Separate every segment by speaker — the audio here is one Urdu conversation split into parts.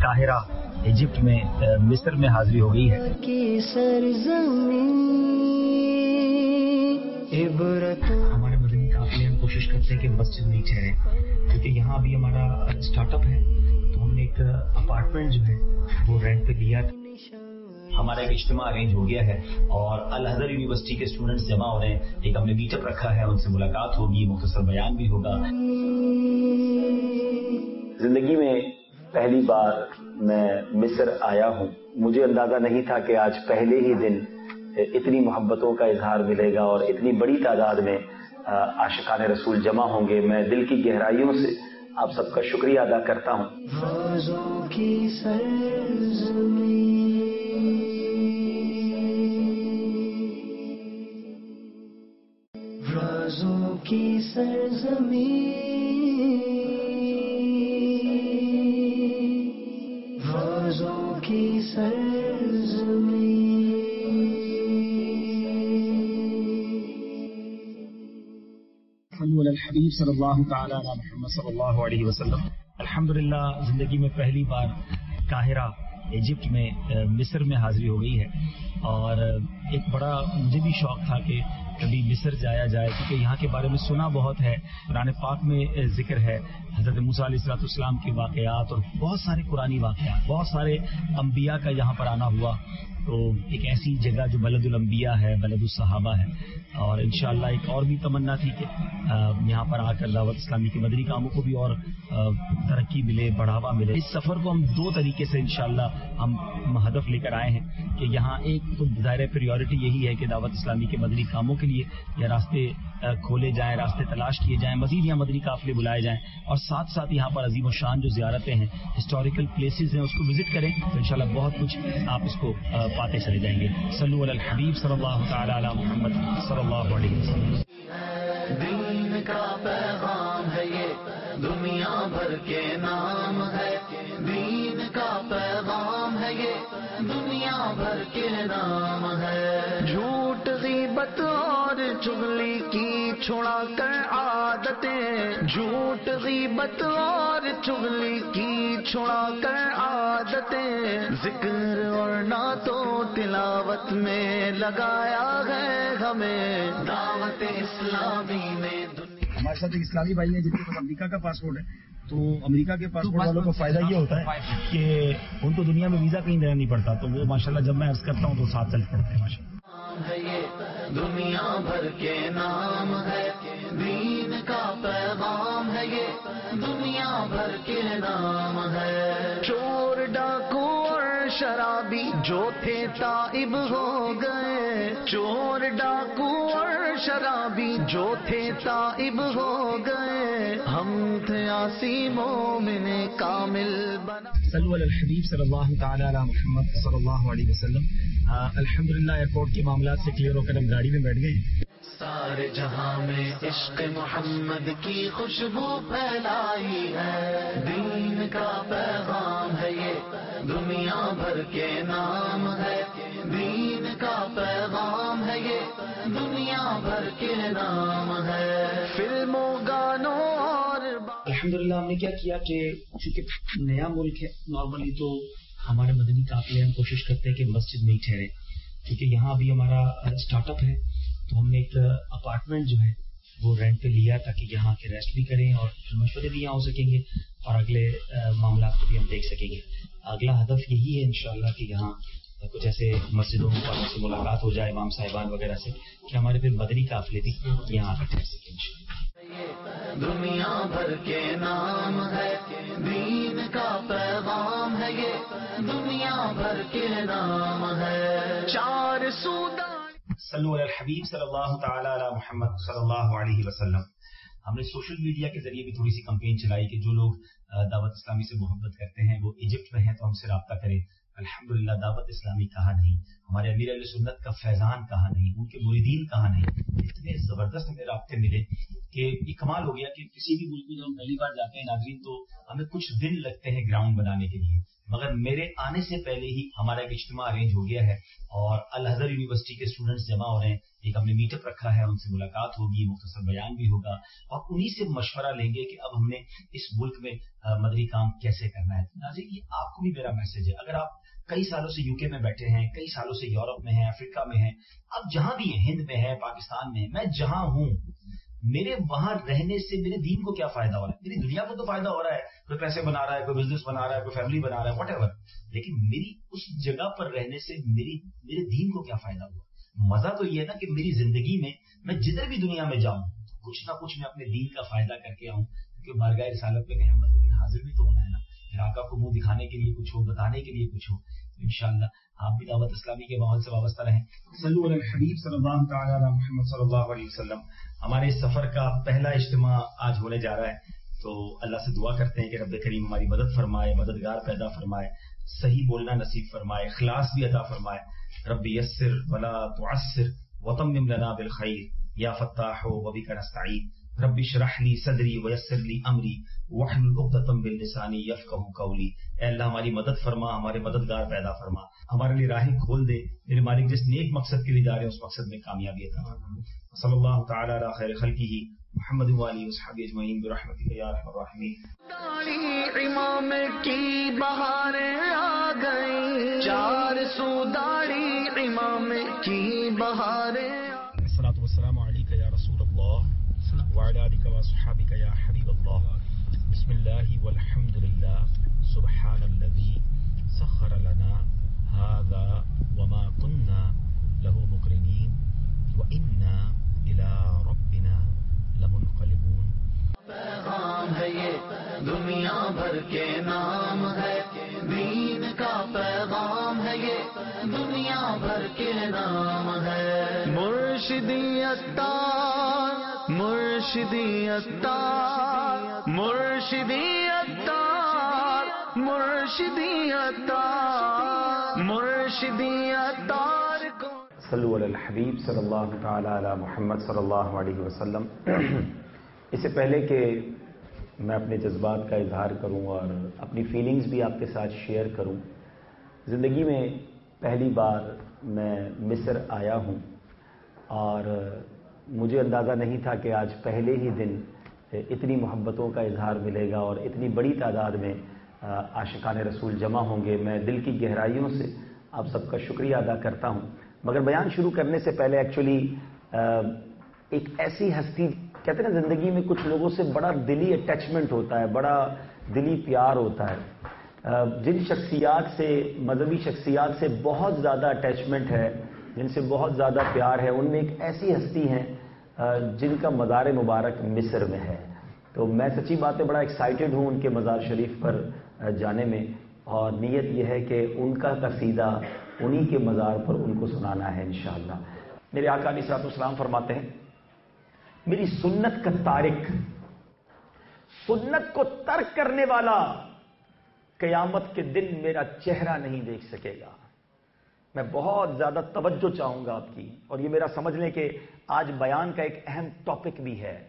Speaker 1: काहिरा इजिप्ट में मिस्र में हाजिरी हो गई है।
Speaker 2: हमारे मदनी काफिले हम कोशिश करते हैं कि मस्जिद में ही ठहरे, क्योंकि यहाँ अभी हमारा स्टार्टअप है, तो हमने एक अपार्टमेंट जो है वो रेंट पे लिया।
Speaker 1: हमारा एक इज्तिमा अरेंज हो गया है और अल अज़हर यूनिवर्सिटी के स्टूडेंट्स जमा हो रहे हैं। एक हमने मीटअप रखा है, उनसे मुलाकात होगी, मुख्तसर बयान भी होगा। जिंदगी में पहली बार मैं मिस्र आया हूँ। मुझे अंदाजा नहीं था कि आज पहले ही दिन इतनी मोहब्बतों का इजहार मिलेगा और इतनी बड़ी तादाद में आशिकाने रसूल जमा होंगे। मैं दिल की गहराइयों से आप सबका शुक्रिया अदा करता हूँ। की सरज़मीं, राज़ों की सरज़मीं।
Speaker 2: हबीब सल्लल्लाहु तआला अला मुहम्मद सल्लल्लाहु अलैहि वसल्लम।
Speaker 1: अल्हम्दुलिल्लाह जिंदगी में पहली बार काहिरा इजिप्ट में मिस्र में हाजिरी हो गई है और एक बड़ा मुझे भी शौक था कि कभी मिस्र जाया जाए, क्योंकि यहाँ के बारे में सुना बहुत है। कुरान पाक में जिक्र है हज़रत मूसा अलैहिस्सलाम के वाक़यात और बहुत सारे कुरानी वाक़यात, बहुत सारे अंबिया का यहाँ पर आना हुआ। तो एक ऐसी जगह जो बलदुल अंबिया है, बलदुस सहाबा है, और इंशाअल्लाह एक और भी तमन्ना थी कि यहाँ पर आकर दावत इस्लामी के मदनी कामों को भी और तरक्की मिले, बढ़ावा मिले। इस सफ़र को हम दो तरीके से इंशाअल्लाह हम हदफ लेकर आए हैं कि यहाँ एक तो ज़ाहिर प्रायोरिटी यही है कि दावत इस्लामी के मदनी कामों के लिए ये रास्ते खोले जाएं, रास्ते तलाश किए जाएं, मजीद यहाँ मदनी काफिले बुलाए जाएं, और साथ साथ यहाँ पर अजीम और शान जो ज़ियारतें हैं, हिस्टोरिकल प्लेसेस हैं, उसको विजिट करें तो इंशाल्लाह बहुत कुछ आप इसको पाते चले जाएंगे। सल्लु अलल हबीब सल्लल्लाहु तआला अला मुहम्मद सल्लल्लाहु अलैहि वसल्लम।
Speaker 3: दीन का पैगाम है ये, दुनिया भर के नाम है। दीन का पैगाम है ये, दुनिया भर के नाम है। झूठ गीबत और चुगली की छुड़ा कर आदतें, झूठ गीबत और चुगली की छुड़ा कर आदतें, जिक्र और नातो तिलावत में लगाया है हमें दावत इस्लामी ने।
Speaker 2: हमारे साथ एक इस्लामी भाई है जिनके पास अमेरिका का पासपोर्ट है, तो अमेरिका के पासपोर्ट वालों को फायदा ये होता है कि उनको दुनिया में वीजा कहीं देना नहीं पड़ता, तो वो माशाल्लाह जब मैं अर्ज करता हूँ तो साथ चल पड़ते हैं माशाल्लाह।
Speaker 3: है ये दुनिया भर के नाम है, दीन का पैगाम है ये, दुनिया भर के नाम है। चोर डाकू और शराबी जो थे ताइब हो गए, चोर डाकू और शराबी जो थे ताइब हो गए, हम थे आसी मोमिने कामिल बना।
Speaker 2: सल्लु अलल हबीब सल्लल्लाहु तआला अला मुहम्मद सल्लल्लाहु अलैहि वसल्लम। अल्हम्दुलिल्लाह एयरपोर्ट के मामलात से क्लियर होकर हम गाड़ी में बैठ गए।
Speaker 3: सारे जहां में इश्क मोहम्मद की खुशबू फैलाई है। दीन का पैगाम है ये, दुनिया भर के नाम है। दीन का पैगाम है ये, दुनिया भर के नाम है। फिल्मों गानों और
Speaker 2: अल्हम्दुलिल्लाह हमने क्या किया कि चूंकि नया मुल्क है, नॉर्मली तो हमारे मदनी काफिले हम कोशिश करते हैं कि मस्जिद में ही ठहरे, क्योंकि यहाँ अभी हमारा स्टार्टअप है, तो हमने एक अपार्टमेंट जो है वो रेंट पे लिया ताकि यहाँ के रेस्ट भी करें और मशवरे भी यहाँ हो सकेंगे और अगले मामला को भी हम देख सकेंगे। अगला हदफ यही है इंशाअल्लाह कि यहाँ कुछ ऐसे मस्जिदों वालों से मुलाकात हो जाए, इमाम साहिबान वगैरह से, कि हमारे फिर मदनी काफिले भी यहाँ आकर ठहर सकें।
Speaker 3: दुनिया भर के नाम है, दीन का पैगाम है ये, दुनिया भर के नाम है। चार सूदा
Speaker 1: सल्लु अलल हबीब सल्लल्लाहु तआला अला मुहम्मद सल्लल्लाहु अलैहि वसल्लम। हमने सोशल मीडिया के जरिए भी थोड़ी सी कैंपेन चलाई कि जो लोग दावत इस्लामी से मोहब्बत करते हैं, वो इजिप्ट में हैं तो हमसे रब्ता करें। अल्हम्दुलिल्लाह दावत इस्लामी कहा नहीं, हमारे अमीर अहले सुन्नत का फैजान कहा नहीं, उनके मुरीदीन कहा नहीं। इतने जबरदस्त हमें राब्ते मिले कि ये कमाल हो गया कि किसी भी मुल्क में जब हम पहली बार जाते हैं नाज़रीन, तो हमें कुछ दिन लगते हैं ग्राउंड बनाने के लिए। مگر میرے آنے سے پہلے ہی ہمارا ایک اجتماع ارینج ہو گیا ہے اور الازہر یونیورسٹی کے اسٹوڈنٹس جمع ہو رہے ہیں. ایک ہم نے میٹ اپ رکھا ہے, ان سے ملاقات ہوگی, مختصر بیان بھی ہوگا اور انہی سے مشورہ لیں گے کہ اب ہم نے اس ملک میں مدنی کام کیسے کرنا ہے. ناظرین, یہ آپ کو بھی میرا میسج ہے. اگر آپ کئی سالوں سے یو کے میں بیٹھے ہیں, کئی سالوں سے یورپ میں ہیں, افریقہ میں ہیں, اب جہاں بھی ہیں, ہند میں ہے, پاکستان میں ہے, میں جہاں ہوں, میرے وہاں رہنے سے میرے دین کو کیا فائدہ ہو رہا ہے؟ میری دنیا کو تو فائدہ ہو رہا ہے, کوئی پیسے بنا رہا ہے, کوئی بزنس بنا رہا ہے, کوئی فیملی بنا رہا ہے, واٹ ایور, لیکن میری اس جگہ پر رہنے سے میرے دین کو کیا فائدہ ہوا؟ مزہ تو یہ ہے نا کہ میری زندگی میں جدھر بھی دنیا میں جاؤں کچھ نہ کچھ میں اپنے دین کا فائدہ کر کے آؤں, کیونکہ بارگاہ رسالت پہ قیامت کے دن حاضر بھی تو ہونا ہے نا. پھر آقا کو منہ دکھانے کے لیے کچھ ہو, بتانے کے لیے کچھ ہو. انشاءاللہ آپ بھی دعوت اسلامی کے ماحول سے وابستہ رہیں. صلو علی الحبیب صلی اللہ تعالی علی محمد صلی اللہ علیہ وسلم. ہمارے سفر کا پہلا اجتماع آج ہونے جا رہا ہے, تو اللہ سے دعا کرتے ہیں کہ رب کریم ہماری مدد فرمائے, مددگار پیدا فرمائے, صحیح بولنا نصیب فرمائے, اخلاص بھی عطا فرمائے. رب یسر ولا تعسر وتمم لنا بالخیر یا فتاح وبک نستعین. رب اشرح لی صدری ویسر لی امری واحلل عقدۃ من لسانی یفقهوا قولی. اے اللہ ہماری مدد فرما, ہمارے مددگار پیدا فرما, ہمارے لیے راہیں کھول دے. میرے مالک جس نیک مقصد کے لیے جا رہے ہیں اس مقصد میں کامیابی عطا فرما. صلی اللہ تعالی علی خیر خلقہ محمد وآلہ وصحبہ اجمعین برحمتک یا ارحم الراحمین.
Speaker 3: داڑھی امام کی بہاریں آ گئیں, 400 داڑھی امام کی بہاریں.
Speaker 1: الصلاۃ والسلام علیک یا رسول اللہ وعلی آلک وصحبک یا حبیب اللہ. بسم اللہ والحمد للہ سبحان الذی سخر لنا هذا وما كنا له مقرنین وإنا إلى ربنا لمنقلبون.
Speaker 3: پیغام ہے یہ دنیا بھر کے نام ہے, دین کا پیغام ہے یہ دنیا بھر کے نام ہے. مرشدی اتار, مرشدی اتار, مرشدی اتار, مرشدی اتار, مرشدی اتار کو.
Speaker 4: صلو علی الحبیب صلی اللہ تعالی علی محمد صلی اللہ علیہ وسلم. اس سے پہلے کہ میں اپنے جذبات کا اظہار کروں اور اپنی فیلنگز بھی آپ کے ساتھ شیئر کروں, زندگی میں پہلی بار میں مصر آیا ہوں اور مجھے اندازہ نہیں تھا کہ آج پہلے ہی دن اتنی محبتوں کا اظہار ملے گا اور اتنی بڑی تعداد میں عاشقان رسول جمع ہوں گے. میں دل کی گہرائیوں سے آپ سب کا شکریہ ادا کرتا ہوں. مگر بیان شروع کرنے سے پہلے ایکچولی ایک ایسی ہستی, کہتے ہیں نا زندگی میں کچھ لوگوں سے بڑا دلی اٹیچمنٹ ہوتا ہے, بڑا دلی پیار ہوتا ہے. جن شخصیات سے, مذہبی شخصیات سے بہت زیادہ اٹیچمنٹ ہے, جن سے بہت زیادہ پیار ہے, ان میں ایک ایسی ہستی ہیں جن کا مزار مبارک مصر میں ہے. تو میں سچی بات ہے بڑا ایکسائٹڈ ہوں ان کے مزار شریف پر جانے میں, اور نیت یہ ہے کہ ان کا قصیدہ انہی کے مزار پر ان کو سنانا ہے انشاءاللہ. میرے آقا علیہ الصلوۃ والسلام فرماتے ہیں, میری سنت کا تارک, سنت کو ترک کرنے والا قیامت کے دن میرا چہرہ نہیں دیکھ سکے گا. میں بہت زیادہ توجہ چاہوں گا آپ کی, اور یہ میرا سمجھ لیں کہ آج بیان کا ایک اہم ٹاپک بھی ہے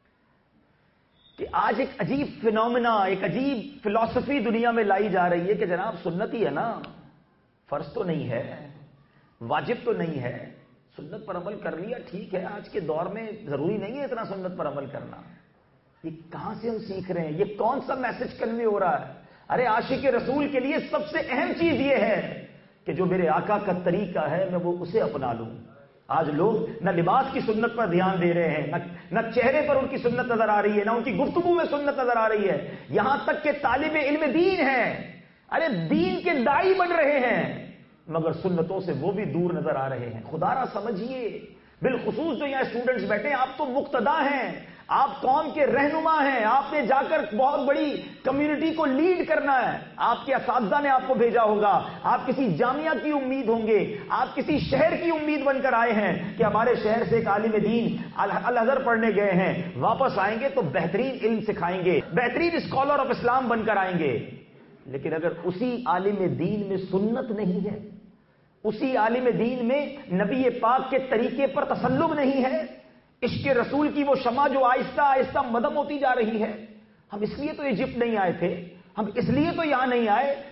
Speaker 4: کہ آج ایک عجیب فینومینا, ایک عجیب فلسفی دنیا میں لائی جا رہی ہے کہ جناب سنت ہی ہے نا, فرض تو نہیں ہے, واجب تو نہیں ہے, سنت پر عمل کر لیا ٹھیک ہے. آج کے دور میں ضروری نہیں ہے اتنا سنت پر عمل کرنا. یہ کہاں سے ہم سیکھ رہے ہیں؟ یہ کون سا میسج کنوے ہو رہا ہے؟ ارے عاشق رسول کے لیے سب سے اہم چیز یہ ہے کہ جو میرے آقا کا طریقہ ہے میں وہ اسے اپنا لوں. آج لوگ نہ لباس کی سنت پر دھیان دے رہے ہیں, نہ چہرے پر ان کی سنت نظر آ رہی ہے, نہ ان کی گفتگو میں سنت نظر آ رہی ہے. یہاں تک کہ طالب علم دین ہے, ارے دین کے داعی بن رہے ہیں, مگر سنتوں سے وہ بھی دور نظر آ رہے ہیں. خدا را سمجھیے, بالخصوص جو یہاں اسٹوڈنٹس بیٹھے ہیں, آپ تو مقتدا ہیں, آپ قوم کے رہنما ہیں, آپ نے جا کر بہت بڑی کمیونٹی کو لیڈ کرنا ہے. آپ کے اساتذہ نے آپ کو بھیجا ہوگا, آپ کسی جامعہ کی امید ہوں گے, آپ کسی شہر کی امید بن کر آئے ہیں کہ ہمارے شہر سے ایک عالم دین الازہر پڑھنے گئے ہیں, واپس آئیں گے تو بہترین علم سکھائیں گے, بہترین اسکالر آف اسلام بن کر آئیں گے. لیکن اگر اسی عالم دین میں سنت نہیں ہے, اسی عالم دین میں نبی پاک کے طریقے پر تسلب نہیں ہے, عشق رسول کی وہ شمع جو آہستہ آہستہ مدھم ہوتی جا رہی ہے. ہم اس لیے تو ایجپٹ نہیں آئے تھے, ہم اس لیے تو یہاں نہیں آئے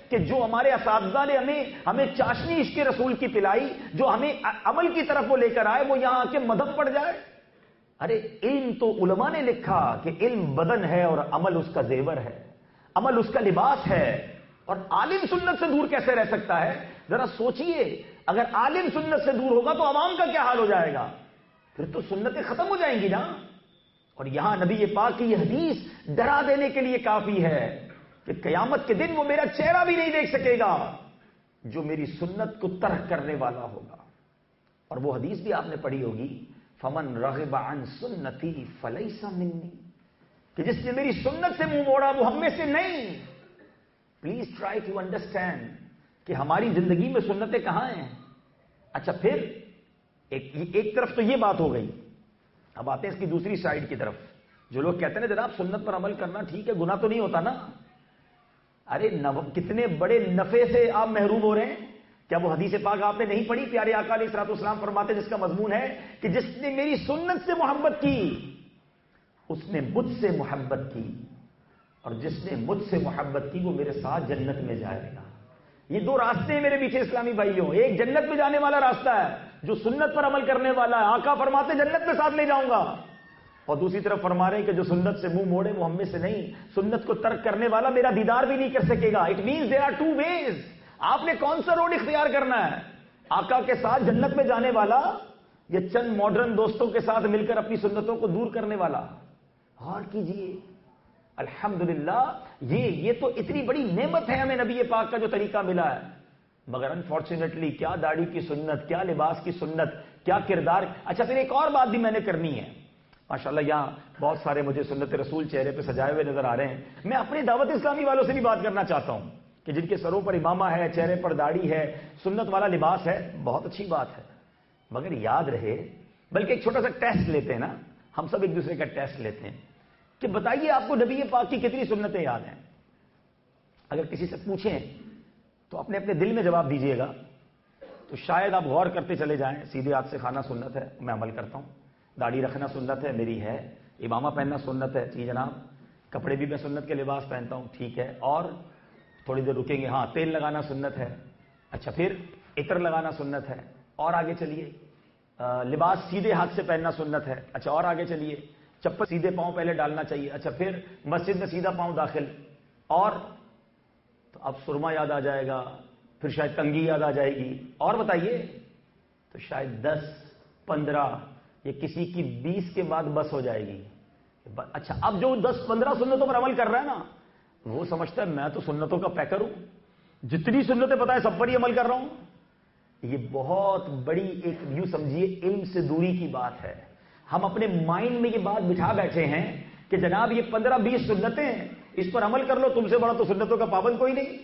Speaker 4: کہ جو ہمارے اساتذہ نے ہمیں چاشنی عشق رسول کی پلائی، جو ہمیں عمل کی طرف وہ لے کر آئے، وہ یہاں آ کے مذہب پڑ جائے؟ ارے علم تو علماء نے لکھا کہ علم بدن ہے اور عمل اس کا زیور ہے، عمل اس کا لباس ہے، اور عالم سنت سے دور کیسے رہ سکتا ہے؟ ذرا سوچئے، اگر عالم سنت سے دور ہوگا تو عوام کا کیا حال ہو جائے گا؟ پھر تو سنتیں ختم ہو جائیں گی نا۔ اور یہاں نبی پاک کی یہ حدیث ڈرا دینے کے لیے کافی ہے کہ قیامت کے دن وہ میرا چہرہ بھی نہیں دیکھ سکے گا جو میری سنت کو ترک کرنے والا ہوگا۔ اور وہ حدیث بھی آپ نے پڑھی ہوگی، فمن رغب عن سنتی فلیس منی، کہ جس نے میری سنت سے منہ موڑا وہ ہم میں سے نہیں۔ پلیز ٹرائی ٹو انڈرسٹینڈ کہ ہماری زندگی میں سنتیں کہاں ہیں۔ اچھا پھر ایک طرف تو یہ بات ہو گئی، اب آتے ہیں اس کی دوسری سائیڈ کی طرف۔ جو لوگ کہتے ہیں نا جناب سنت پر عمل کرنا ٹھیک ہے، گناہ تو نہیں ہوتا نا۔ ارے کتنے بڑے نفع سے آپ محروم ہو رہے ہیں۔ کیا وہ حدیث پاک آپ نے نہیں پڑھی؟ پیارے آقا علیہ الصلوۃ والسلام فرماتے جس کا مضمون ہے کہ جس نے میری سنت سے محبت کی اس نے مجھ سے محبت کی، اور جس نے مجھ سے محبت کی وہ میرے ساتھ جنت میں جائے گا۔ یہ دو راستے ہیں میرے پیچھے اسلامی بھائیوں، ایک جنت میں جانے والا راستہ ہے جو سنت پر عمل کرنے والا ہے، آقا فرماتے جنت میں ساتھ لے جاؤں گا، اور دوسری طرف فرما رہے ہیں کہ جو سنت سے منہ موڑے وہ ہم میں سے نہیں، سنت کو ترک کرنے والا میرا دیدار بھی نہیں کر سکے گا۔ It means there are two ways, آپ نے کون سا روڈ اختیار کرنا ہے؟ آقا کے ساتھ جنت میں جانے والا یا چند ماڈرن دوستوں کے ساتھ مل کر اپنی سنتوں کو دور کرنے والا؟ اور کیجئے الحمدللہ، یہ تو اتنی بڑی نعمت ہے ہمیں نبی پاک کا جو طریقہ ملا ہے، مگر انفارچونیٹلی کیا داڑھی کی سنت، کیا لباس کی سنت، کیا کردار۔ اچھا پھر ایک اور بات بھی میں نے کرنی ہے۔ ماشاءاللہ یہاں بہت سارے مجھے سنت رسول چہرے پہ سجائے ہوئے نظر آ رہے ہیں۔ میں اپنی دعوت اسلامی والوں سے بھی بات کرنا چاہتا ہوں کہ جن کے سروں پر امامہ ہے، چہرے پر داڑھی ہے، سنت والا لباس ہے، بہت اچھی بات ہے، مگر یاد رہے، بلکہ ایک چھوٹا سا ٹیسٹ لیتے ہیں نا، ہم سب ایک دوسرے کا ٹیسٹ لیتے ہیں کہ بتائیے آپ کو نبی پاک کی کتنی سنتیں یاد ہیں؟ اگر کسی سے پوچھیں تو اپنے اپنے دل میں جواب دیجئے گا، تو شاید آپ غور کرتے چلے جائیں۔ سیدھے ہاتھ سے کھانا سنت ہے، میں عمل کرتا ہوں۔ داڑھی رکھنا سنت ہے، میری ہے۔ امامہ پہننا سنت ہے، جی جناب۔ کپڑے بھی میں سنت کے لباس پہنتا ہوں، ٹھیک ہے۔ اور تھوڑی دیر رکیں گے، ہاں تیل لگانا سنت ہے۔ اچھا پھر عطر لگانا سنت ہے۔ اور آگے چلیے، لباس سیدھے ہاتھ سے پہننا سنت ہے۔ اچھا اور آگے چلیے، چپل سیدھے پاؤں پہلے ڈالنا چاہیے۔ اچھا پھر مسجد میں سیدھا پاؤں داخل، اور تو اب سرما یاد آ جائے گا، پھر شاید کنگھی یاد آ جائے گی، اور بتائیے تو شاید 10 15 یا کسی کی 20 کے بعد بس ہو جائے گی۔ اچھا اب جو 10 15 سنتوں پر عمل کر رہا ہے نا، وہ سمجھتا ہے میں تو سنتوں کا پیکر ہوں، جتنی سنتیں پتہ ہے سب پر ہی عمل کر رہا ہوں۔ یہ بہت بڑی ایک یوں سمجھیے علم سے دوری کی بات ہے۔ ہم اپنے مائنڈ میں یہ بات بٹھا بیٹھے ہیں کہ جناب یہ 15-20 سنتیں ہیں، اس پر عمل کر لو، تم سے بڑا تو سنتوں کا پابند کوئی نہیں۔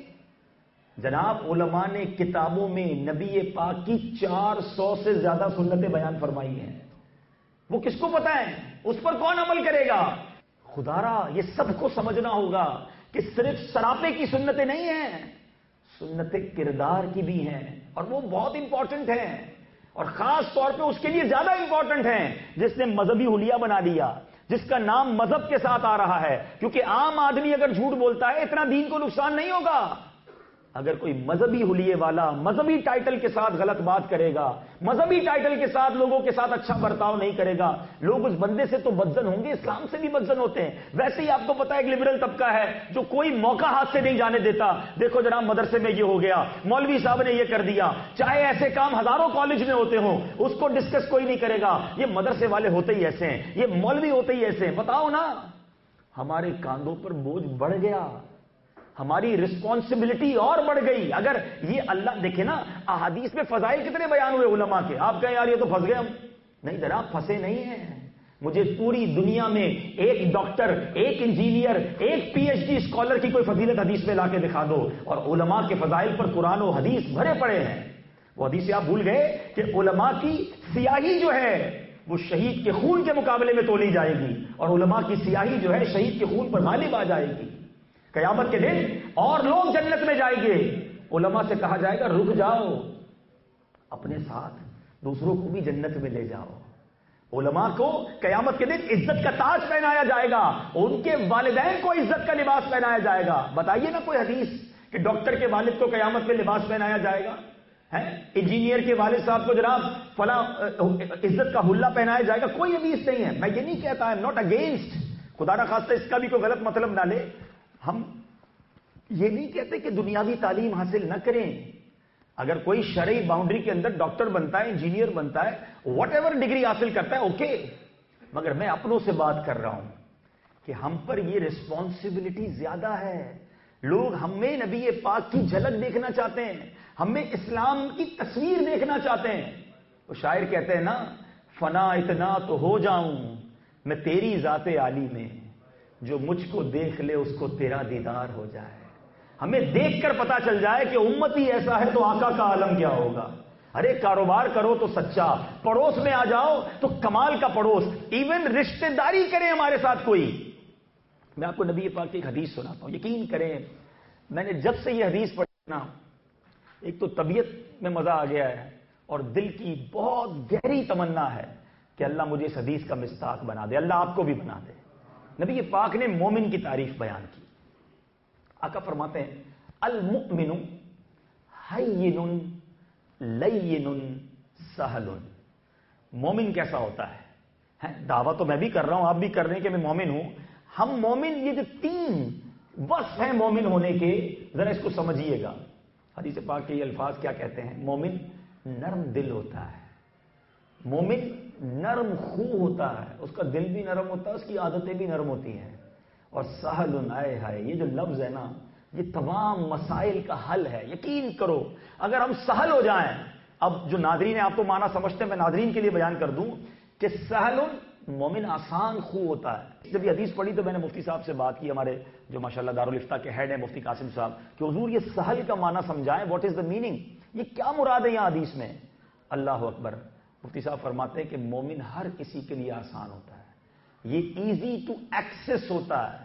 Speaker 4: جناب علماء نے کتابوں میں نبی پاک کی 400 سے زیادہ سنتیں بیان فرمائی ہیں، وہ کس کو پتہ ہے؟ اس پر کون عمل کرے گا؟ خدارا یہ سب کو سمجھنا ہوگا کہ صرف سراپے کی سنتیں نہیں ہیں، سنتیں کردار کی بھی ہیں، اور وہ بہت امپورٹنٹ ہیں، اور خاص طور پہ اس کے لیے زیادہ امپورٹنٹ ہیں جس نے مذہبی حلیہ بنا دیا، جس کا نام مذہب کے ساتھ آ رہا ہے۔ کیونکہ عام آدمی اگر جھوٹ بولتا ہے اتنا دین کو نقصان نہیں ہوگا، اگر کوئی مذہبی حلیے والا مذہبی ٹائٹل کے ساتھ غلط بات کرے گا، مذہبی ٹائٹل کے ساتھ لوگوں کے ساتھ اچھا برتاؤ نہیں کرے گا، لوگ اس بندے سے تو بدزن ہوں گے، اسلام سے بھی بدزن ہوتے ہیں۔ ویسے ہی آپ کو پتا ہے ایک لبرل طبقہ ہے جو کوئی موقع ہاتھ سے نہیں جانے دیتا، دیکھو جناب مدرسے میں یہ ہو گیا، مولوی صاحب نے یہ کر دیا، چاہے ایسے کام ہزاروں کالج میں ہوتے ہوں اس کو ڈسکس کوئی نہیں کرے گا، یہ مدرسے والے ہوتے ہی ایسے ہیں، یہ مولوی ہوتے ہی ایسے ہیں۔ بتاؤ نا، ہمارے کاندھوں پر بوجھ بڑھ گیا، ہماری رسپانسبلٹی اور بڑھ گئی۔ اگر یہ اللہ دیکھے نا، احادیث میں فضائل کتنے بیان ہوئے علماء کے، آپ کہیں یار یہ تو پھنس گئے ہم، نہیں جناب پھنسے نہیں ہیں۔ مجھے پوری دنیا میں ایک ڈاکٹر، ایک انجینئر، ایک پی ایچ ڈی اسکالر کی کوئی فضیلت حدیث میں لا کے دکھا دو، اور علماء کے فضائل پر قرآن و حدیث بھرے پڑے ہیں۔ وہ حدیث آپ بھول گئے کہ علماء کی سیاہی جو ہے وہ شہید کے خون کے مقابلے میں تولی جائے گی، اور علماء کی سیاہی جو ہے شہید کے خون پر غالب آ جائے گی۔ قیامت کے دن اور لوگ جنت میں جائیں گے، علماء سے کہا جائے گا رک جاؤ، اپنے ساتھ دوسروں کو بھی جنت میں لے جاؤ۔ علماء کو قیامت کے دن عزت کا تاج پہنایا جائے گا، ان کے والدین کو عزت کا لباس پہنایا جائے گا۔ بتائیے نا کوئی حدیث کہ ڈاکٹر کے والد کو قیامت میں لباس پہنایا جائے گا، انجینئر کے والد صاحب کو جناب فلاں عزت کا حلہ پہنایا جائے گا؟ کوئی حدیث نہیں ہے. میں یہ نہیں کہتا ہے ناٹ اگینسٹ، خدا نہ خواستہ اس کا بھی کوئی غلط مطلب نہ لے. ہم یہ نہیں کہتے کہ دنیاوی تعلیم حاصل نہ کریں. اگر کوئی شرعی باؤنڈری کے اندر ڈاکٹر بنتا ہے، انجینئر بنتا ہے، واٹ ایور ڈگری حاصل کرتا ہے، اوکے. مگر میں اپنوں سے بات کر رہا ہوں کہ ہم پر یہ ریسپانسبلٹی زیادہ ہے. لوگ ہمیں نبی پاک کی جھلک دیکھنا چاہتے ہیں، ہمیں اسلام کی تصویر دیکھنا چاہتے ہیں. وہ شاعر کہتے ہیں نا، فنا اتنا تو ہو جاؤں میں تیری ذات عالی میں، جو مجھ کو دیکھ لے اس کو تیرا دیدار ہو جائے. ہمیں دیکھ کر پتا چل جائے کہ امت ہی ایسا ہے تو آقا کا عالم کیا ہوگا. ارے کاروبار کرو تو سچا، پڑوس میں آ جاؤ تو کمال کا پڑوس، ایون رشتہ داری کریں ہمارے ساتھ کوئی. میں آپ کو نبی پاک کی ایک حدیث سناتا ہوں، یقین کریں میں نے جب سے یہ حدیث پڑھی نا، ایک تو طبیعت میں مزہ آ گیا ہے اور دل کی بہت گہری تمنا ہے کہ اللہ مجھے اس حدیث کا مصداق بنا دے، اللہ آپ کو بھی بنا دے. نبی پاک نے مومن کی تعریف بیان کی. آقا فرماتے ہیں المؤمن حین لین سہل. مومن کیسا ہوتا ہے؟ دعویٰ تو میں بھی کر رہا ہوں، آپ بھی کر رہے ہیں کہ میں مومن ہوں. ہم مومن، یہ جو 3 وصف ہیں مومن ہونے کے، ذرا اس کو سمجھیے گا. حدیث پاک کے یہ الفاظ کیا کہتے ہیں؟ مومن نرم دل ہوتا ہے، مومن نرم خو ہوتا ہے، اس کا دل بھی نرم ہوتا ہے، اس کی عادتیں بھی نرم ہوتی ہیں. اور سہل، آئے ہائے، یہ جو لفظ ہے نا، یہ تمام مسائل کا حل ہے. یقین کرو اگر ہم سہل ہو جائیں. اب جو ناظرین ہیں، آپ تو معنی سمجھتے ہیں، میں ناظرین کے لیے بیان کر دوں کہ سہل مومن آسان خو ہوتا ہے. جب یہ حدیث پڑھی تو میں نے مفتی صاحب سے بات کی، ہمارے جو ماشاءاللہ دارالفتہ کے ہیڈ ہیں مفتی قاسم صاحب، کہ حضور یہ سہل کا معنی سمجھائیں، واٹ از دا میننگ، یہ کیا مراد ہے یہاں حدیث میں؟ اللہ اکبر. مفتی صاحب فرماتے ہیں کہ مومن ہر کسی کے لیے آسان ہوتا ہے، یہ ایزی ٹو ایکسس ہوتا ہے.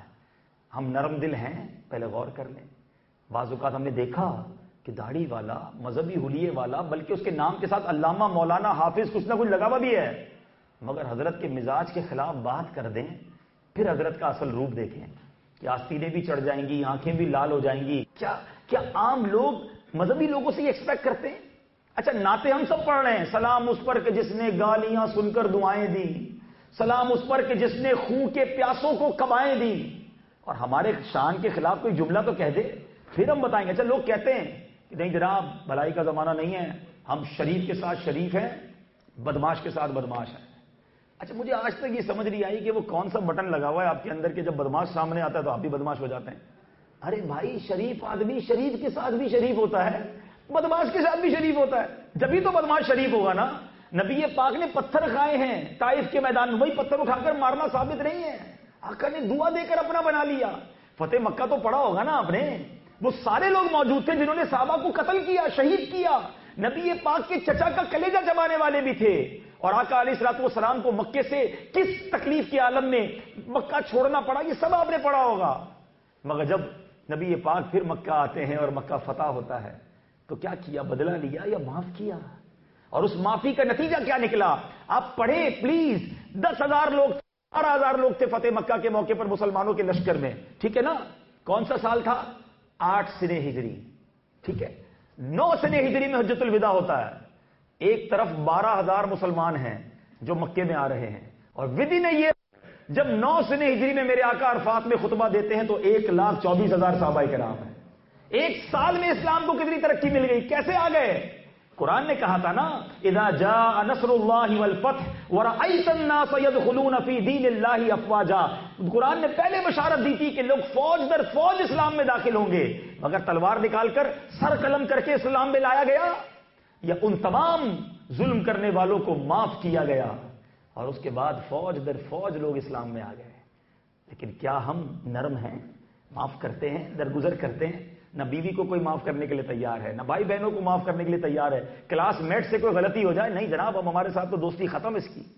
Speaker 4: ہم نرم دل ہیں، پہلے غور کر لیں. بعض اوقات ہم نے دیکھا کہ داڑھی والا، مذہبی حلیے والا، بلکہ اس کے نام کے ساتھ علامہ، مولانا، حافظ کچھ نہ کچھ لگا ہوا بھی ہے، مگر حضرت کے مزاج کے خلاف بات کر دیں، پھر حضرت کا اصل روپ دیکھیں کہ آستینیں بھی چڑھ جائیں گی، آنکھیں بھی لال ہو جائیں گی. کیا عام لوگ مذہبی لوگوں سے یہ ایکسپیکٹ کرتے ہیں؟ اچھا نعتیں ہم سب پڑھ رہے ہیں، سلام اس پر کہ جس نے گالیاں سن کر دعائیں دی، سلام اس پر کہ جس نے خون کے پیاسوں کو کبائیں دی. اور ہمارے شان کے خلاف کوئی جملہ تو کہہ دے، پھر ہم بتائیں گے. اچھا لوگ کہتے ہیں کہ نہیں جناب بھلائی کا زمانہ نہیں ہے، ہم شریف کے ساتھ شریف ہیں، بدماش کے ساتھ بدماش ہیں. اچھا مجھے آج تک یہ سمجھ نہیں آئی کہ وہ کون سا بٹن لگا ہوا ہے آپ کے اندر کہ جب بدماش سامنے آتا ہے تو آپ بھی بدماش ہو جاتے ہیں. ارے بھائی شریف آدمی شریف کے ساتھ بھی شریف ہوتا ہے، بدماش کے ساتھ بھی شریف ہوتا ہے، جبھی تو بدماش شریف ہوگا نا. نبی پاک نے پتھر کھائے ہیں طائف کے میدان میں، وہی پتھر اٹھا کر مارنا ثابت نہیں ہے. آقا نے دعا دے کر اپنا بنا لیا. فتح مکہ تو پڑھا ہوگا نا آپ نے، وہ سارے لوگ موجود تھے جنہوں نے صحابہ کو قتل کیا، شہید کیا. نبی پاک کے چچا کا کلیجہ چبانے والے بھی تھے. اور آقا علیہ الصلوۃ والسلام کو مکے سے کس تکلیف کے عالم میں مکہ چھوڑنا پڑا، یہ سب آپ نے پڑھا ہوگا. مگر جب نبی پاک پھر مکہ آتے ہیں اور مکہ فتح ہوتا ہے تو کیا کیا؟ بدلہ لیا یا معاف کیا؟ اور اس معافی کا نتیجہ کیا نکلا؟ آپ پڑھیں پلیز. 10,000 لوگ، 12,000 لوگ تھے فتح مکہ کے موقع پر مسلمانوں کے لشکر میں، ٹھیک ہے نا. کون سا سال تھا؟ 8 سنہ ہجری، ٹھیک ہے. 9 سنہ ہجری میں حجۃ الوداع ہوتا ہے. ایک طرف 12,000 مسلمان ہیں جو مکے میں آ رہے ہیں، اور ودی نے یہ جب 9 سنہ ہجری میں میرے آقا عرفات میں خطبہ دیتے ہیں تو 1,24,000 صحابہ کرام ہیں. ایک سال میں اسلام کو کتنی ترقی مل گئی، کیسے آ گئے؟ قرآن نے کہا تھا نا اذا جاء نصر اللہ والفتح ورأیت الناس يدخلون فی دین اللہ افواجا. قرآن نے پہلے بشارت دی تھی کہ لوگ فوج در فوج اسلام میں داخل ہوں گے، مگر تلوار نکال کر سر قلم کر کے اسلام میں لایا گیا، یا ان تمام ظلم کرنے والوں کو معاف کیا گیا اور اس کے بعد فوج در فوج لوگ اسلام میں آ گئے. لیکن کیا ہم نرم ہیں؟ معاف کرتے ہیں، درگزر کرتے ہیں؟ نہ بیوی کو کوئی معاف کرنے کے لیے تیار ہے، نہ بھائی بہنوں کو معاف کرنے کے لیے تیار ہے. کلاس میٹ سے کوئی غلطی ہو جائے، نہیں جناب اب ہمارے ساتھ تو دوستی ختم اس کی.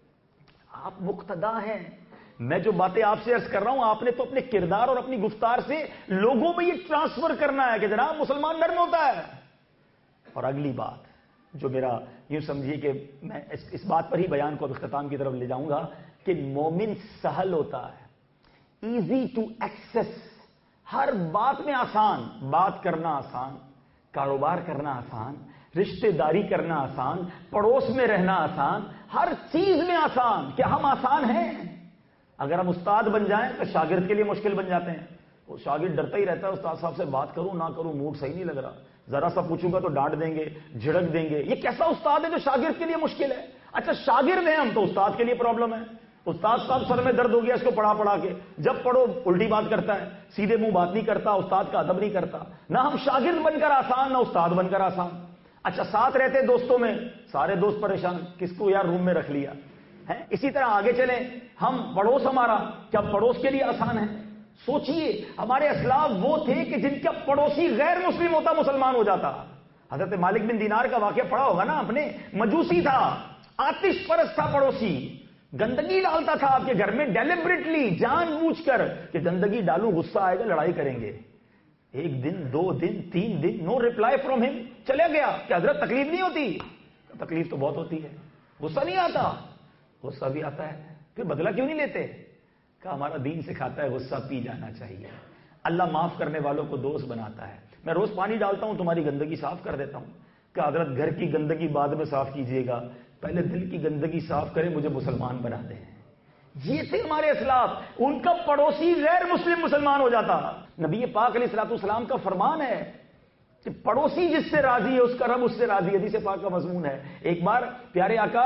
Speaker 4: آپ مقتدا ہیں. میں جو باتیں آپ سے عرض کر رہا ہوں آپ نے تو اپنے کردار اور اپنی گفتار سے لوگوں میں یہ ٹرانسفر کرنا ہے کہ جناب مسلمان نرم ہوتا ہے. اور اگلی بات جو میرا یوں سمجھیے کہ میں اس بات پر ہی بیان کو اختتام کی طرف لے جاؤں گا کہ مومن سہل ہوتا ہے، ایزی ٹو ایکسس. ہر بات میں آسان، بات کرنا آسان، کاروبار کرنا آسان، رشتہ داری کرنا آسان، پڑوس میں رہنا آسان، ہر چیز میں آسان. کیا ہم آسان ہیں؟ اگر ہم استاد بن جائیں تو شاگرد کے لیے مشکل بن جاتے ہیں. وہ شاگرد ڈرتا ہی رہتا ہے استاد صاحب سے بات کروں نہ کروں، موڈ صحیح نہیں لگ رہا، ذرا سا پوچھوں گا تو ڈانٹ دیں گے، جھڑک دیں گے. یہ کیسا استاد ہے جو شاگرد کے لیے مشکل ہے؟ اچھا شاگرد ہیں ہم تو استاد کے لیے پرابلم ہے. استاد صاحب سر میں درد ہو گیا اس کو پڑھا کے، جب پڑھو الٹی بات کرتا ہے، سیدھے منہ بات نہیں کرتا، استاد کا ادب نہیں کرتا. نہ ہم شاگرد بن کر آسان، نہ استاد بن کر آسان. اچھا ساتھ رہتے دوستوں میں سارے دوست پریشان، کس کو یار روم میں رکھ لیا ہے. اسی طرح آگے چلیں، ہم پڑوس ہمارا کیا پڑوس کے لیے آسان ہے؟ سوچئے ہمارے اسلاف وہ تھے کہ جن کا پڑوسی غیر مسلم ہوتا مسلمان ہو جاتا. حضرت مالک بن دینار کا واقعہ پڑھا ہوگا نا اپنے، مجوسی تھا، آتش پرست تھا پڑوسی، گندگی ڈالتا تھا آپ کے گھر میں ڈیلیبریٹلی، جان بوجھ کر کہ گندگی ڈالوں غصہ آئے گا لڑائی کریں گے. 1 دن 2 دن 3 دن نو ریپلائی فرام ہم، چلے گیا. کہ حضرت تکلیف نہیں ہوتی؟ تکلیف تو بہت ہوتی ہے. غصہ نہیں آتا؟ غصہ بھی آتا ہے. پھر بدلہ کیوں نہیں لیتے؟ کہ ہمارا دین سکھاتا ہے غصہ پی جانا چاہیے. اللہ معاف کرنے والوں کو دوست بناتا ہے. میں روز پانی ڈالتا ہوں، تمہاری گندگی صاف کر دیتا ہوں. کہ حضرت گھر کی گندگی بعد میں صاف کیجئے گا، پہلے دل کی گندگی صاف کرے، مجھے مسلمان بنا دیں. یہ تھے ہمارے اسلاف. ان کا پڑوسی غیر مسلم مسلمان ہو جاتا. نبی پاک علیہ الصلوۃ والسلام کا فرمان ہے کہ پڑوسی جس سے راضی ہے اس کا رب اس سے راضی ہے. حدیث پاک کا مضمون ہے. ایک بار پیارے آقا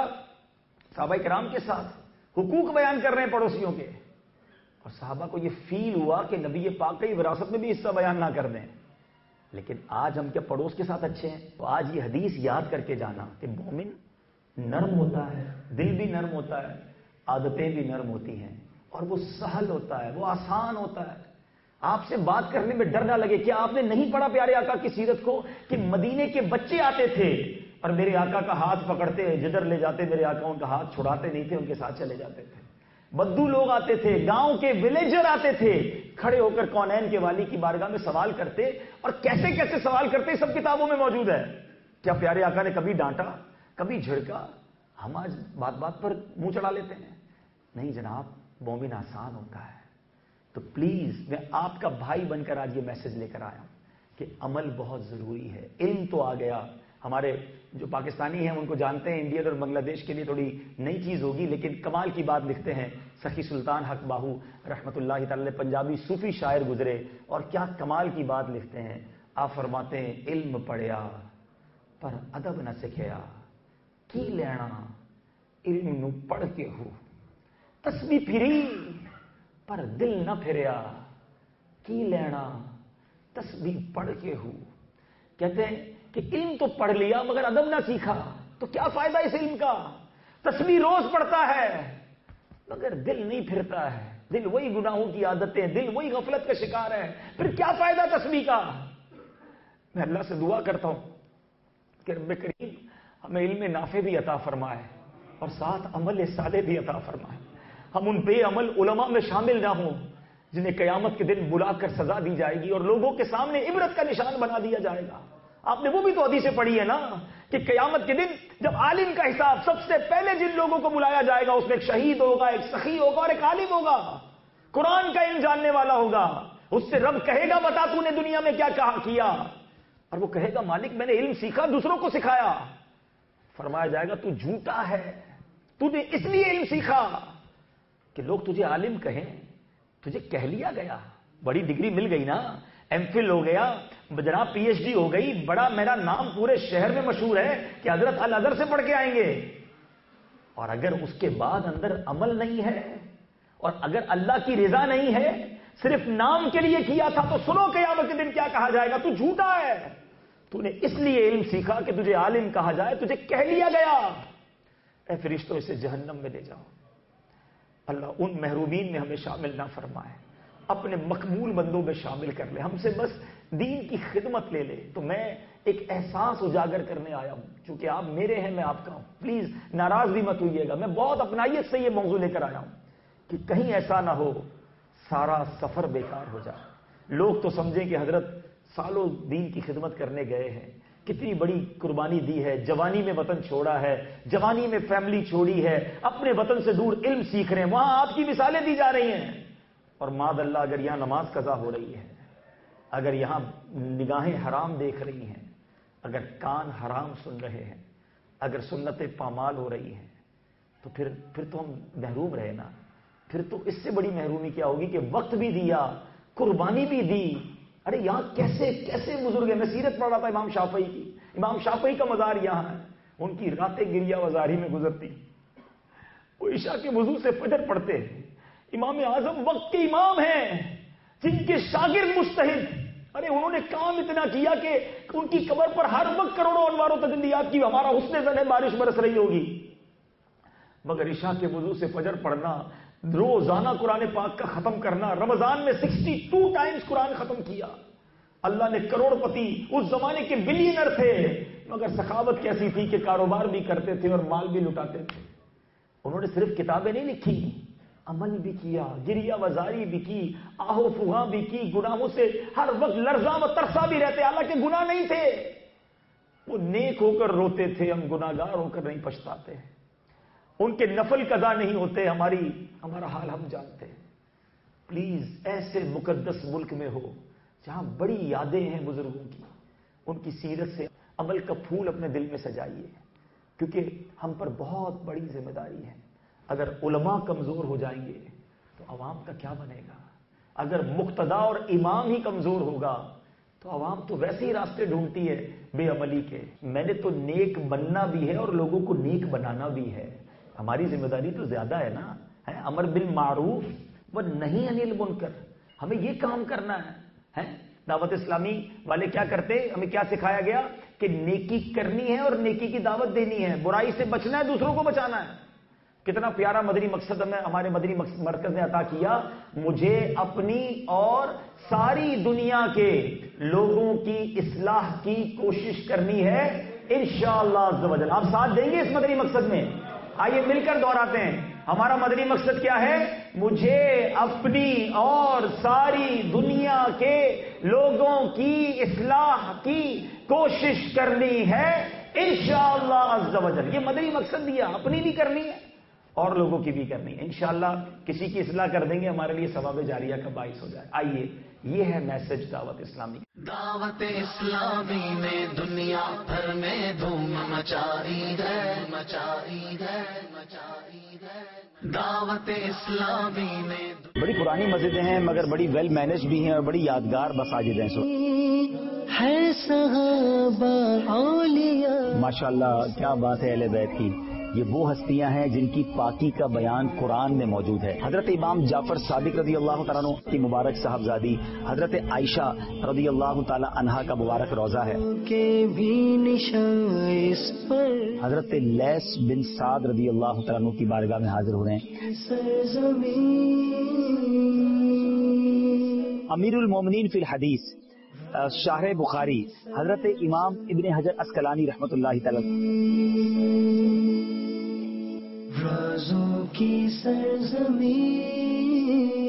Speaker 4: صحابہ کرام کے ساتھ حقوق بیان کر رہے ہیں پڑوسیوں کے، اور صحابہ کو یہ فیل ہوا کہ نبی پاک کی وراثت میں بھی حصہ بیان نہ کر دیں. لیکن آج ہم کیا پڑوس کے ساتھ اچھے ہیں؟ تو آج یہ حدیث یاد کر کے جانا کہ مومن نرم ہوتا ہے، دل بھی نرم ہوتا ہے، عادتیں بھی نرم ہوتی ہیں، اور وہ سہل ہوتا ہے، وہ آسان ہوتا ہے. آپ سے بات کرنے میں ڈر نہ لگے. کیا آپ نے نہیں پڑھا پیارے آقا کی سیرت کو کہ مدینے کے بچے آتے تھے اور میرے آقا کا ہاتھ پکڑتے، جدھر لے جاتے میرے آقا ان کا ہاتھ چھڑاتے نہیں تھے، ان کے ساتھ چلے جاتے تھے. بدو لوگ آتے تھے، گاؤں کے ولیجر آتے تھے، کھڑے ہو کر کونین کے والی کی بارگاہ میں سوال کرتے، اور کیسے کیسے سوال کرتے سب کتابوں میں موجود ہے. کیا پیارے آقا نے کبھی ڈانٹا، کبھی جھڑکا؟ ہم آج بات بات پر منہ چڑھا لیتے ہیں. نہیں جناب، مومن آسان ہوتا ہے. تو پلیز میں آپ کا بھائی بن کر آج یہ میسج لے کر آیا ہوں کہ عمل بہت ضروری ہے. علم تو آ گیا، ہمارے جو پاکستانی ہیں ان کو جانتے ہیں، انڈین اور بنگلہ دیش کے لیے تھوڑی نئی چیز ہوگی، لیکن کمال کی بات لکھتے ہیں سخی سلطان حق باہو رحمۃ اللہ تعالی، پنجابی صوفی شاعر گزرے، اور کیا کمال کی بات لکھتے ہیں. آپ فرماتے ہیں علم پڑھیا پر ادب نہ سکھیا، کی لینا علم نو پڑھ کے ہو، تسبیح پھری پر دل نہ پھریا، کی لینا تسبیح پڑھ کے ہو. کہتے ہیں کہ علم تو پڑھ لیا مگر ادب نہ سیکھا تو کیا فائدہ اس علم کا؟ تسبیح روز پڑھتا ہے مگر دل نہیں پھرتا ہے، دل وہی گناہوں کی عادتیں، دل وہی غفلت کا شکار ہے، پھر کیا فائدہ تسبیح کا؟ میں اللہ سے دعا کرتا ہوں کہ رب کریم ہمیں علم نافع بھی عطا فرمائے اور ساتھ عمل صالح بھی عطا فرمائے. ہم ان بے عمل علماء میں شامل نہ ہوں جنہیں قیامت کے دن بلا کر سزا دی جائے گی اور لوگوں کے سامنے عبرت کا نشان بنا دیا جائے گا. آپ نے وہ بھی تو حدیثیں پڑھی ہے نا کہ قیامت کے دن جب عالم کا حساب سب سے پہلے جن لوگوں کو بلایا جائے گا اس میں ایک شہید ہوگا، ایک سخی ہوگا اور ایک عالم ہوگا، قرآن کا علم جاننے والا ہوگا. اس سے رب کہے گا بتا تو نے دنیا میں کیا کیا، اور وہ کہے گا مالک میں نے علم سیکھا، دوسروں کو سکھایا. فرمایا جائے گا تو جھوٹا ہے، تو نے اس لیے علم سیکھا کہ لوگ تجھے عالم کہیں، تجھے کہہ لیا گیا، بڑی ڈگری مل گئی نا، ایم فل ہو گیا، جناب پی ایچ ڈی ہو گئی، بڑا میرا نام پورے شہر میں مشہور ہے کہ حضرت الازہر سے پڑھ کے آئیں گے. اور اگر اس کے بعد اندر عمل نہیں ہے اور اگر اللہ کی رضا نہیں ہے، صرف نام کے لیے کیا تھا، تو سنو قیامت کے دن کیا کہا جائے گا، تو جھوٹا ہے، تو نے اس لیے علم سیکھا کہ تجھے عالم کہا جائے، تجھے کہہ لیا گیا. اے فرشتوں اسے جہنم میں لے جاؤ. اللہ ان محرومین میں ہمیں شامل نہ فرمائے، اپنے مقبول بندوں میں شامل کر لے، ہم سے بس دین کی خدمت لے لے. تو میں ایک احساس اجاگر کرنے آیا ہوں، چونکہ آپ میرے ہیں، میں آپ کا ہوں، پلیز ناراض بھی مت ہوئیے گا. میں بہت اپنائیت سے یہ موضوع لے کر آیا ہوں کہ کہیں ایسا نہ ہو سارا سفر بیکار ہو جائے. لوگ تو سمجھیں کہ حضرت سالوں دین کی خدمت کرنے گئے ہیں، کتنی بڑی قربانی دی ہے، جوانی میں وطن چھوڑا ہے، جوانی میں فیملی چھوڑی ہے، اپنے وطن سے دور علم سیکھ رہے ہیں، وہاں آپ کی مثالیں دی جا رہی ہیں، اور معاذ اللہ اگر یہاں نماز قضا ہو رہی ہے اگر یہاں نگاہیں حرام دیکھ رہی ہیں، اگر کان حرام سن رہے ہیں، اگر سنتیں پامال ہو رہی ہیں، تو پھر تو ہم محروم رہے نا. پھر تو اس سے بڑی محرومی کیا ہوگی کہ وقت بھی دیا، قربانی بھی دی. ارے یہاں کیسے کیسے بزرگ ہیں. میں سیرت پڑھ رہا تھا امام شافعی کی. امام شافعی کا مزار یہاں ہے. ان کی راتیں گریہ وزاری میں گزرتی. وہ عشاء کے وضو سے فجر پڑھتے ہیں. امام اعظم وقت کے امام ہیں جن کے شاگرد مجتہد. ارے انہوں نے کام اتنا کیا کہ ان کی قبر پر ہر وقت کروڑوں انواروں تجلیات کی. ہمارا حسن زن ہے بارش برس رہی ہوگی، مگر عشاء کے وضو سے فجر پڑھنا، روزانہ قرآن پاک کا ختم کرنا. رمضان میں 62 ٹائمز قرآن ختم کیا. اللہ نے کروڑ پتی، اس زمانے کے بلینر تھے، مگر سخاوت کیسی تھی کہ کاروبار بھی کرتے تھے اور مال بھی لٹاتے تھے. انہوں نے صرف کتابیں نہیں لکھی، عمل بھی کیا، گریہ وزاری بھی کی، آہو فغاں بھی کی، گناہوں سے ہر وقت لرزاں و ترساں بھی رہتے. حالانکہ گناہ نہیں تھے، وہ نیک ہو کر روتے تھے. ہم گناہگار ہو کر نہیں پچھتاتے. ان کے نفل قضا نہیں ہوتے. ہمارا حال ہم جانتے ہیں. پلیز ایسے مقدس ملک میں ہو جہاں بڑی یادیں ہیں بزرگوں کی، ان کی سیرت سے عمل کا پھول اپنے دل میں سجائیے، کیونکہ ہم پر بہت بڑی ذمہ داری ہے. اگر علماء کمزور ہو جائیں گے تو عوام کا کیا بنے گا؟ اگر مقتدا اور امام ہی کمزور ہوگا تو عوام تو ویسے ہی راستے ڈھونڈتی ہے بے عملی کے. میں نے تو نیک بننا بھی ہے اور لوگوں کو نیک بنانا بھی ہے. ہماری ذمہ داری تو زیادہ ہے نا. امر بالمعروف و نہی عن المنکر. ہمیں یہ کام کرنا ہے. دعوت اسلامی والے کیا کرتے؟ ہمیں کیا سکھایا گیا کہ نیکی کرنی ہے اور نیکی کی دعوت دینی ہے، برائی سے بچنا ہے، دوسروں کو بچانا ہے. کتنا پیارا مدنی مقصد ہمیں ہمارے مدنی مرکز نے عطا کیا. مجھے اپنی اور ساری دنیا کے لوگوں کی اصلاح کی کوشش کرنی ہے انشاءاللہ عز و جل. آپ ساتھ دیں گے اس مدنی مقصد میں؟ آئیے مل کر دہراتے ہیں. ہمارا مدنی مقصد کیا ہے؟ مجھے اپنی اور ساری دنیا کے لوگوں کی اصلاح کی کوشش کرنی ہے انشاءاللہ عز و جل. یہ مدنی مقصد دیا، اپنی بھی کرنی ہے اور لوگوں کی بھی کرنی ہے. انشاءاللہ کسی کی اصلاح کر دیں گے، ہمارے لیے ثواب جاریہ کا باعث ہو جائے. آئیے، یہ ہے میسج دعوت اسلامی.
Speaker 3: دعوت اسلامی نے دنیا بھر میں دھوم مچائی ہے، مچائی ہے، مچائی ہے. دعوت اسلامی نے
Speaker 1: بڑی پرانی مسجدیں ہیں مگر بڑی ویل مینج بھی ہیں اور بڑی یادگار مساجد ہیں.
Speaker 3: ہے صحابہ اولیاء.
Speaker 1: ماشاءاللہ کیا بات ہے اہل بیت کی. یہ وہ ہستیاں ہیں جن کی پاکی کا بیان قرآن میں موجود ہے. حضرت امام جعفر صادق رضی اللہ تعالیٰ عنہ کی مبارک صاحبزادی حضرت عائشہ رضی اللہ تعالیٰ عنہا کا مبارک روضہ ہے. حضرت لیث بن سعد رضی اللہ تعالیٰ عنہ کی بارگاہ میں حاضر ہو رہے ہیں. امیر المومنین فی الحدیث شارح بخاری حضرت امام ابن حجر عسقلانی رحمۃ اللہ تعالی.
Speaker 3: رازوں کی سرزمین